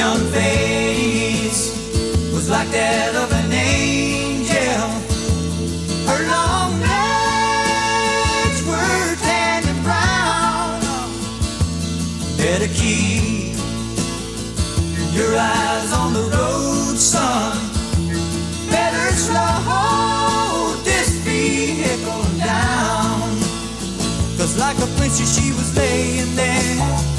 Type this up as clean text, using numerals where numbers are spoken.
young face was like that of an angel. Her long legs were tan and brown. Better keep your eyes on the road, son. Better slow this vehicle down. 'Cause like a princess she was laying there,